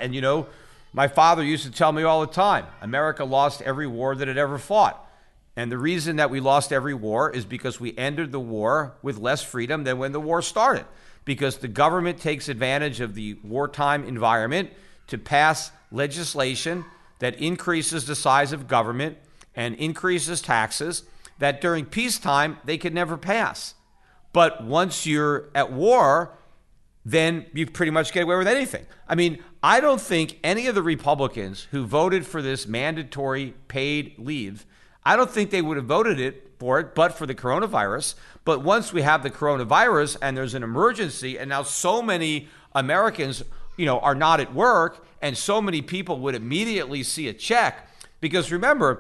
[SPEAKER 1] my father used to tell me all the time, America lost every war that it ever fought. And the reason that we lost every war is because we entered the war with less freedom than when the war started. Because the government takes advantage of the wartime environment to pass legislation that increases the size of government and increases taxes that during peacetime they could never pass. But once you're at war, then you pretty much get away with anything. I mean, I don't think any of the Republicans who voted for this mandatory paid leave, I don't think they would have voted for it but for the coronavirus. But once we have the coronavirus and there's an emergency, and now so many Americans, are not at work, and so many people would immediately see a check, because remember,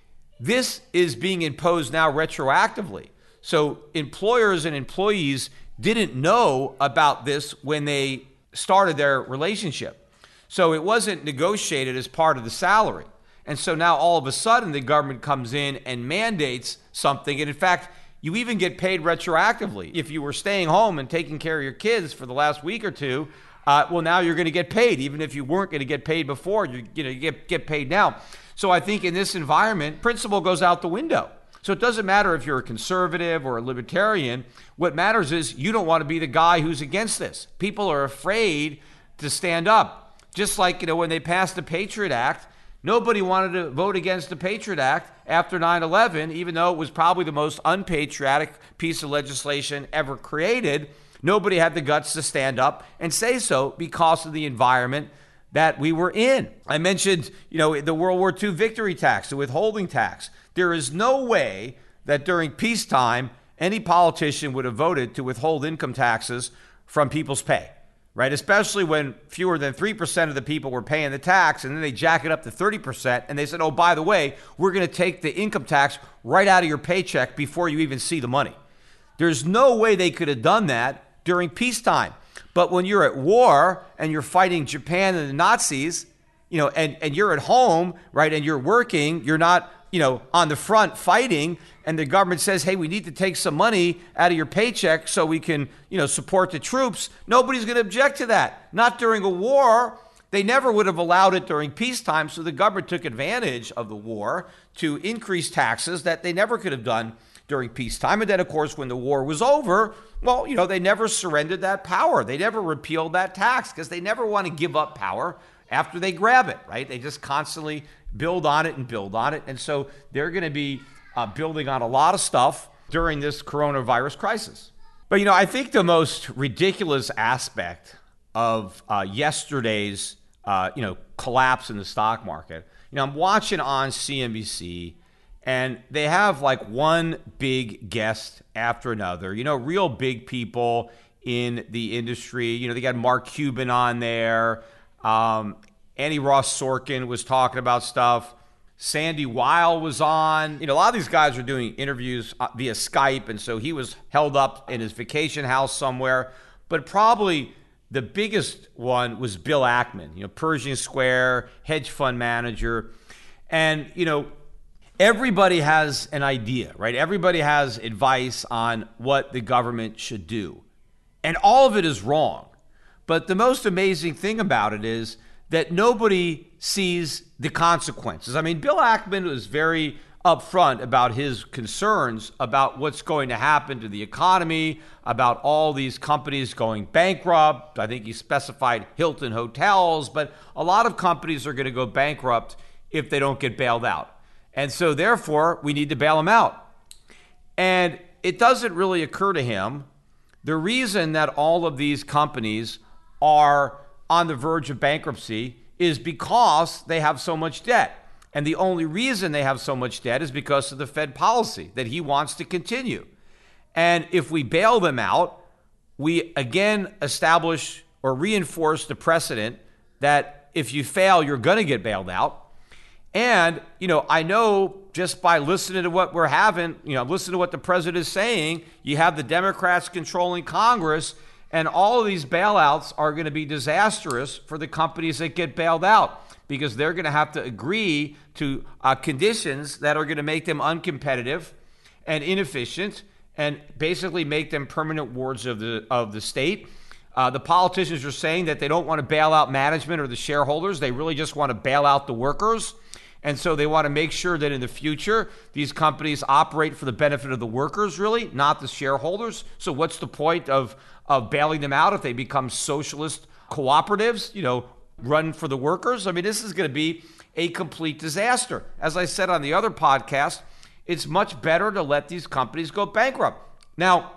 [SPEAKER 1] this is being imposed now retroactively. So employers and employees didn't know about this when they started their relationship. So it wasn't negotiated as part of the salary. And so now all of a sudden the government comes in and mandates something. And in fact, you even get paid retroactively. If you were staying home and taking care of your kids for the last week or two, now you're going to get paid. Even if you weren't going to get paid before, you get paid now. So I think in this environment, principle goes out the window. So it doesn't matter if you're a conservative or a libertarian. What matters is you don't want to be the guy who's against this. People are afraid to stand up. Just like, when they passed the Patriot Act, nobody wanted to vote against the Patriot Act after 9/11, even though it was probably the most unpatriotic piece of legislation ever created. Nobody had the guts to stand up and say so because of the environment that we were in. I mentioned, the World War II victory tax, the withholding tax. There is no way that during peacetime, any politician would have voted to withhold income taxes from people's pay, right? Especially when fewer than 3% of the people were paying the tax, and then they jack it up to 30%, and they said, oh, by the way, we're going to take the income tax right out of your paycheck before you even see the money. There's no way they could have done that during peacetime. But when you're at war and you're fighting Japan and the Nazis, and you're at home, right, and you're working, you're not on the front fighting, and the government says, hey, we need to take some money out of your paycheck so we can, support the troops. Nobody's going to object to that. Not during a war. They never would have allowed it during peacetime. So the government took advantage of the war to increase taxes that they never could have done during peacetime. And then, of course, when the war was over, they never surrendered that power. They never repealed that tax because they never want to give up power after they grab it, right? They just constantly build on it and build on it. And so they're going to be building on a lot of stuff during this coronavirus crisis. But, I think the most ridiculous aspect of yesterday's, collapse in the stock market, I'm watching on CNBC, and they have like one big guest after another, real big people in the industry. They got Mark Cuban on there. Annie Ross Sorkin was talking about stuff. Sandy Weil was on. A lot of these guys are doing interviews via Skype, and so he was held up in his vacation house somewhere. But probably the biggest one was Bill Ackman, Pershing Square, hedge fund manager. And, everybody has an idea, right? Everybody has advice on what the government should do. And all of it is wrong. But the most amazing thing about it is that nobody sees the consequences. I mean, Bill Ackman was very upfront about his concerns about what's going to happen to the economy, about all these companies going bankrupt. I think he specified Hilton Hotels, but a lot of companies are going to go bankrupt if they don't get bailed out. And so therefore, we need to bail them out. And it doesn't really occur to him the reason that all of these companies are on the verge of bankruptcy is because they have so much debt. And the only reason they have so much debt is because of the Fed policy that he wants to continue. And if we bail them out, we again establish or reinforce the precedent that if you fail, you're going to get bailed out. And, I know just by listening to what we're having, listen to what the president is saying, you have the Democrats controlling Congress, and all of these bailouts are going to be disastrous for the companies that get bailed out, because they're going to have to agree to conditions that are going to make them uncompetitive and inefficient and basically make them permanent wards of the state. The politicians are saying that they don't want to bail out management or the shareholders. They really just want to bail out the workers. And so they want to make sure that in the future, these companies operate for the benefit of the workers, really, not the shareholders. So what's the point of bailing them out if they become socialist cooperatives, run for the workers? I mean, this is going to be a complete disaster. As I said on the other podcast, it's much better to let these companies go bankrupt. Now,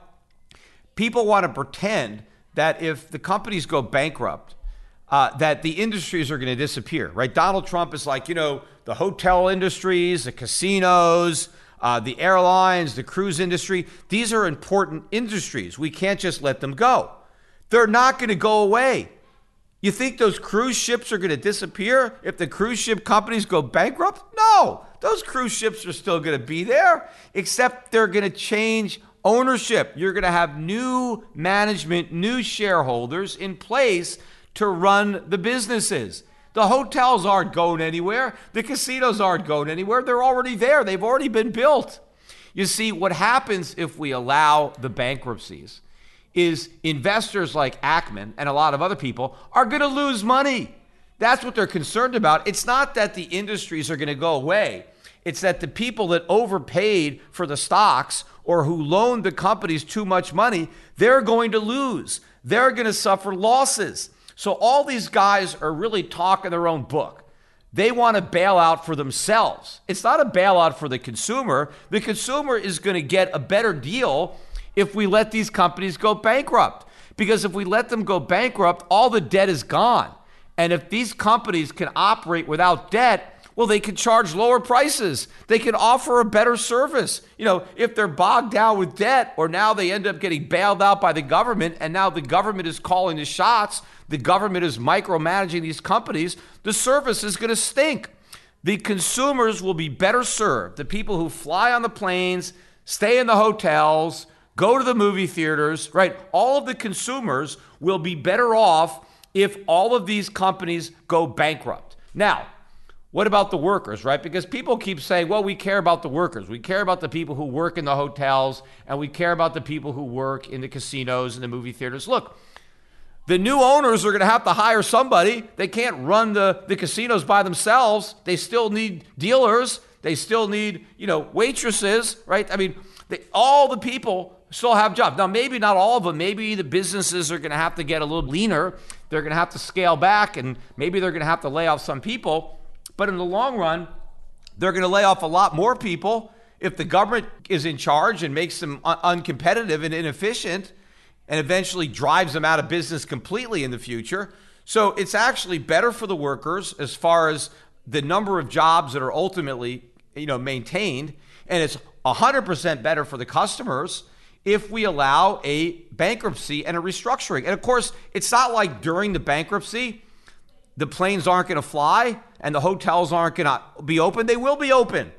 [SPEAKER 1] people want to pretend that if the companies go bankrupt, that the industries are going to disappear, right? Donald Trump is like, the hotel industries, the casinos, the airlines, the cruise industry. These are important industries. We can't just let them go. They're not going to go away. You think those cruise ships are going to disappear if the cruise ship companies go bankrupt? No, those cruise ships are still going to be there, except they're going to change ownership. You're going to have new management, new shareholders in place to run the businesses. The hotels aren't going anywhere. The casinos aren't going anywhere. They're already there. They've already been built. You see, what happens if we allow the bankruptcies is investors like Ackman and a lot of other people are going to lose money. That's what they're concerned about. It's not that the industries are going to go away. It's that the people that overpaid for the stocks or who loaned the companies too much money, they're going to lose. They're going to suffer losses. So all these guys are really talking their own book. They want to bail out for themselves. It's not a bailout for the consumer. The consumer is going to get a better deal if we let these companies go bankrupt. Because if we let them go bankrupt, all the debt is gone. And if these companies can operate without debt, well, they can charge lower prices. They can offer a better service. If they're bogged down with debt, or now they end up getting bailed out by the government, and now the government is calling the shots, the government is micromanaging these companies, the service is going to stink. The consumers will be better served. The people who fly on the planes, stay in the hotels, go to the movie theaters, right? All of the consumers will be better off if all of these companies go bankrupt. Now, what about the workers, right? Because people keep saying, well, we care about the workers. We care about the people who work in the hotels, and we care about the people who work in the casinos and the movie theaters. Look, the new owners are going to have to hire somebody. They can't run the casinos by themselves. They still need dealers. They still need, waitresses, right? I mean, all the people still have jobs. Now, maybe not all of them. Maybe the businesses are going to have to get a little leaner. They're going to have to scale back, and maybe they're going to have to lay off some people. But in the long run, they're going to lay off a lot more people if the government is in charge and makes them uncompetitive and inefficient and eventually drives them out of business completely in the future. So it's actually better for the workers as far as the number of jobs that are ultimately, maintained. And it's 100% better for the customers if we allow a bankruptcy and a restructuring. And of course, it's not like during the bankruptcy, the planes aren't going to fly and the hotels aren't going to be open. They will be open.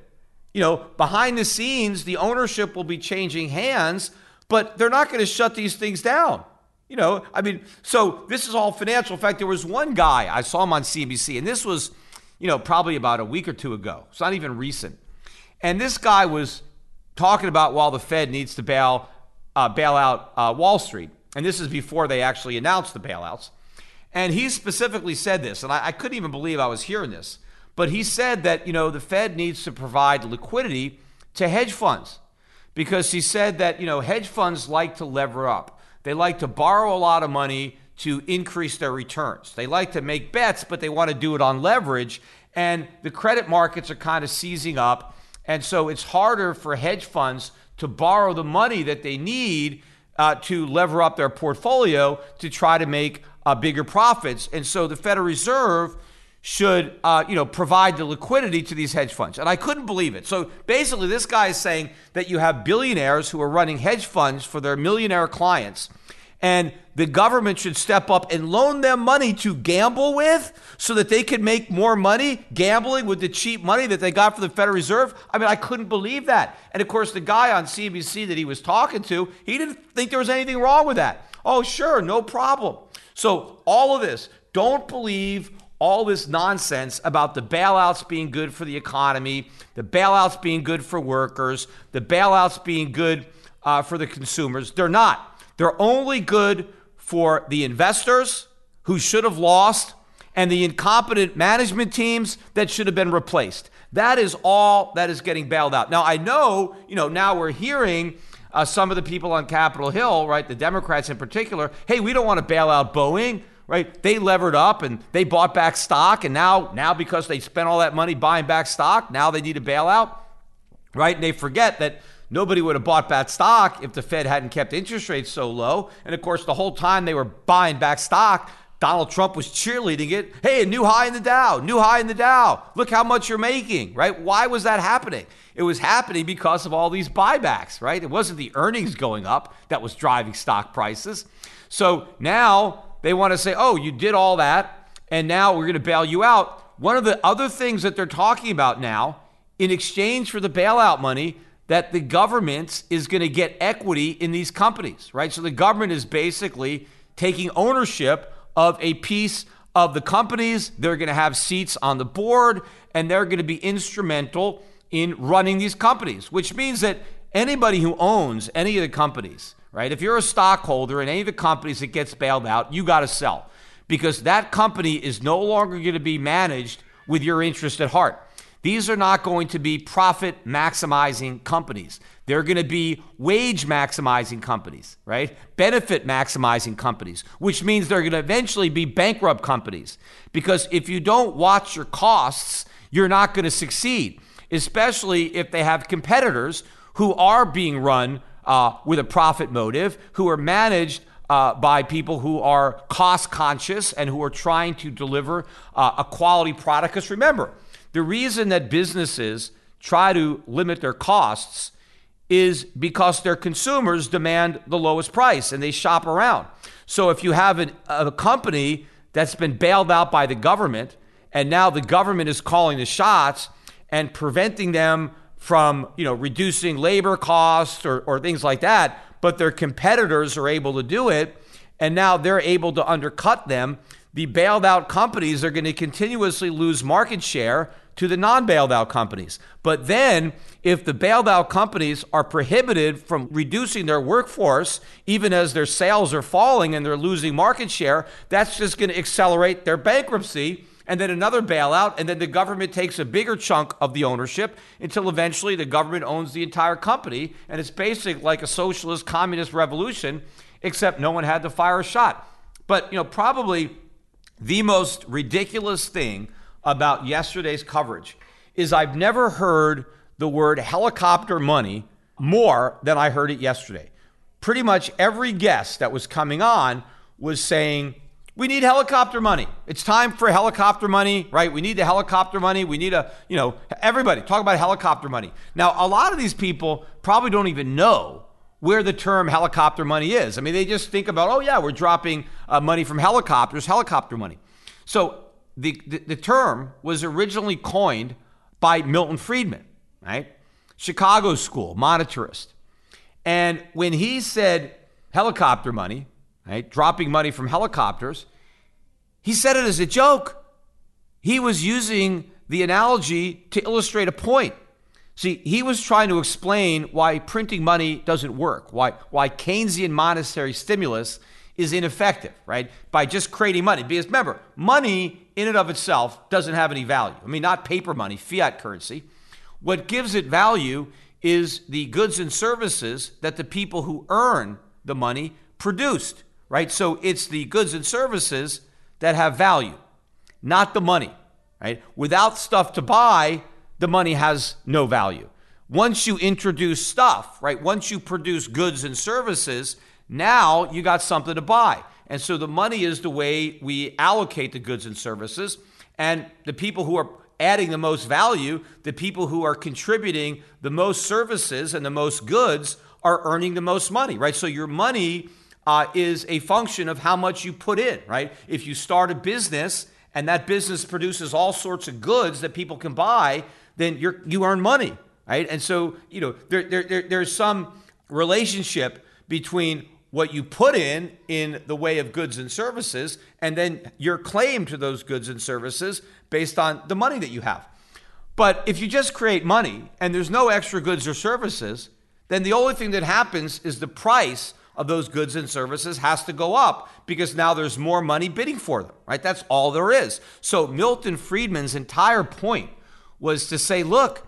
[SPEAKER 1] Behind the scenes, the ownership will be changing hands, but they're not going to shut these things down. So this is all financial. In fact, there was one guy, I saw him on CNBC, and this was, probably about a week or two ago. It's not even recent. And this guy was talking about while the Fed needs to bail out Wall Street. And this is before they actually announced the bailouts. And he specifically said this, and I couldn't even believe I was hearing this, but he said that, the Fed needs to provide liquidity to hedge funds, because he said that, hedge funds like to lever up. They like to borrow a lot of money to increase their returns. They like to make bets, but they want to do it on leverage. And the credit markets are kind of seizing up. And so it's harder for hedge funds to borrow the money that they need to lever up their portfolio to try to make bigger profits. And so the Federal Reserve should, provide the liquidity to these hedge funds. And I couldn't believe it. So basically, this guy is saying that you have billionaires who are running hedge funds for their millionaire clients, and the government should step up and loan them money to gamble with so that they could make more money gambling with the cheap money that they got from the Federal Reserve. I mean, I couldn't believe that. And of course, the guy on CNBC that he was talking to, he didn't think there was anything wrong with that. Oh, sure, no problem. So all of this, don't believe all this nonsense about the bailouts being good for the economy, the bailouts being good for workers, the bailouts being good for the consumers. They're not. They're only good for the investors who should have lost and the incompetent management teams that should have been replaced. That is all that is getting bailed out. Now, I know, now we're hearing some of the people on Capitol Hill, right, the Democrats in particular, hey, we don't want to bail out Boeing, right? They levered up and they bought back stock, and now because they spent all that money buying back stock, now they need a bailout, right? And they forget that nobody would have bought back stock if the Fed hadn't kept interest rates so low. And of course, the whole time they were buying back stock, Donald Trump was cheerleading it. Hey, a new high in the Dow, new high in the Dow. Look how much you're making, right? Why was that happening? It was happening because of all these buybacks, right? It wasn't the earnings going up that was driving stock prices. So now they want to say, oh, you did all that, and now we're going to bail you out. One of the other things that they're talking about now, in exchange for the bailout money, that the government is going to get equity in these companies, right? So the government is basically taking ownership of a piece of the companies. They're going to have seats on the board, and they're going to be instrumental in running these companies, which means that anybody who owns any of the companies, right? If you're a stockholder in any of the companies that gets bailed out, you got to sell, because that company is no longer going to be managed with your interest at heart. These are not going to be profit maximizing companies. They're going to be wage maximizing companies, right? Benefit maximizing companies, which means they're going to eventually be bankrupt companies. Because if you don't watch your costs, you're not going to succeed, especially if they have competitors who are being run with a profit motive, who are managed by people who are cost conscious and who are trying to deliver a quality product. Because remember, the reason that businesses try to limit their costs is because their consumers demand the lowest price and they shop around. So if you have a company that's been bailed out by the government, and now the government is calling the shots and preventing them from, reducing labor costs or things like that, but their competitors are able to do it, and now they're able to undercut them, the bailed out companies are going to continuously lose market share to the non-bailed out companies. But then if the bailed out companies are prohibited from reducing their workforce, even as their sales are falling and they're losing market share, that's just going to accelerate their bankruptcy, and then another bailout, and then the government takes a bigger chunk of the ownership until eventually the government owns the entire company. And it's basically like a socialist communist revolution, except no one had to fire a shot. But, probably the most ridiculous thing about yesterday's coverage is I've never heard the word helicopter money more than I heard it yesterday. Pretty much every guest that was coming on was saying, we need helicopter money. It's time for helicopter money, right? We need the helicopter money. We need everybody talk about helicopter money. Now, a lot of these people probably don't even know where the term helicopter money is. I mean, they just think about, oh yeah, we're dropping money from helicopters, helicopter money. So the term was originally coined by Milton Friedman, right? Chicago school, monetarist. And when he said helicopter money, right, dropping money from helicopters, he said it as a joke. He was using the analogy to illustrate a point. See, he was trying to explain why printing money doesn't work, why Keynesian monetary stimulus is ineffective, right? By just creating money. Because remember, money in and of itself doesn't have any value. I mean, not paper money, fiat currency. What gives it value is the goods and services that the people who earn the money produced, right? So it's the goods and services that have value, not the money, right? Without stuff to buy, the money has no value. Once you introduce stuff, right? Once you produce goods and services, now you got something to buy. And so the money is the way we allocate the goods and services. And the people who are adding the most value, the people who are contributing the most services and the most goods are earning the most money, right? So your money is a function of how much you put in, right? If you start a business and that business produces all sorts of goods that people can buy, then you earn money, right? And so, there's some relationship between what you put in the way of goods and services, and then your claim to those goods and services based on the money that you have. But if you just create money and there's no extra goods or services, then the only thing that happens is the price of those goods and services has to go up because now there's more money bidding for them, right? That's all there is. So Milton Friedman's entire point was to say, look,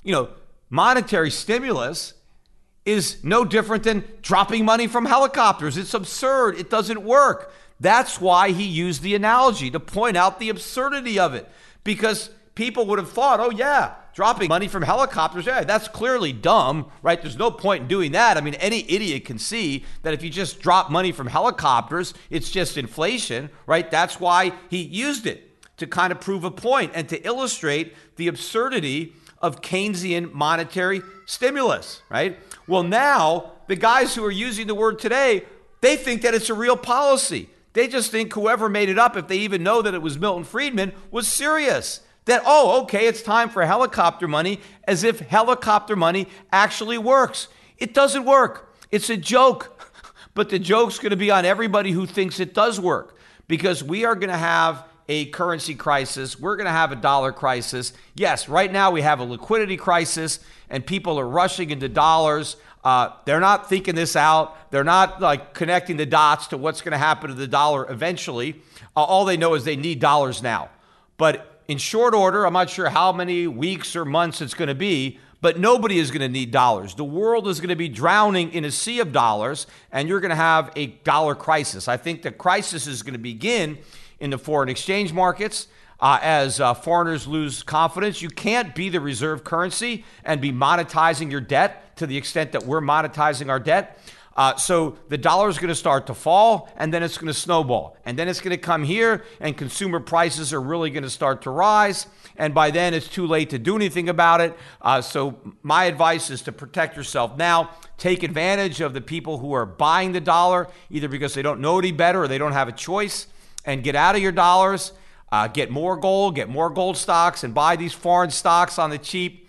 [SPEAKER 1] monetary stimulus is no different than dropping money from helicopters. It's absurd. It doesn't work. That's why he used the analogy to point out the absurdity of it, because people would have thought, oh yeah, dropping money from helicopters, yeah, that's clearly dumb, right? There's no point in doing that. I mean, any idiot can see that if you just drop money from helicopters, it's just inflation, right? That's why he used it, to kind of prove a point and to illustrate the absurdity of Keynesian monetary stimulus, right? Well, now the guys who are using the word today, they think that it's a real policy. They just think whoever made it up, if they even know that it was Milton Friedman, was serious. That, oh, okay, it's time for helicopter money, as if helicopter money actually works. It doesn't work. It's a joke. But the joke's going to be on everybody who thinks it does work, because we are going to have a currency crisis. We're going to have a dollar crisis. Yes, right now we have a liquidity crisis and people are rushing into dollars. They're not thinking this out. They're not connecting the dots to what's going to happen to the dollar eventually. All they know is they need dollars now. But in short order, I'm not sure how many weeks or months it's going to be, but nobody is going to need dollars. The world is going to be drowning in a sea of dollars, and you're going to have a dollar crisis. I think the crisis is going to begin in the foreign exchange markets as foreigners lose confidence. You can't be the reserve currency and be monetizing your debt to the extent that we're monetizing our debt. So the dollar is going to start to fall, and then it's going to snowball. And then it's going to come here, and consumer prices are really going to start to rise. And by then, it's too late to do anything about it. So my advice is to protect yourself now. Take advantage of the people who are buying the dollar, either because they don't know any better or they don't have a choice, and get out of your dollars. Get more gold stocks, and buy these foreign stocks on the cheap.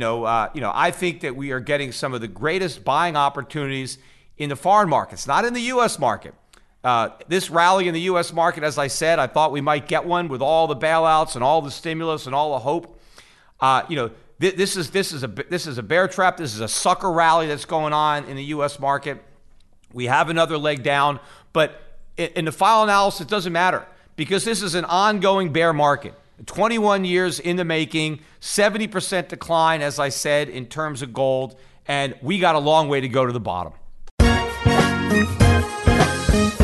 [SPEAKER 1] I think that we are getting some of the greatest buying opportunities in the foreign markets, not in the U.S. market. This rally in the U.S. market, as I said, I thought we might get one with all the bailouts and all the stimulus and all the hope. This is a bear trap. This is a sucker rally that's going on in the U.S. market. We have another leg down, but in the final analysis, it doesn't matter, because this is an ongoing bear market. 21 years in the making, 70% decline, as I said, in terms of gold, and we got a long way to go to the bottom.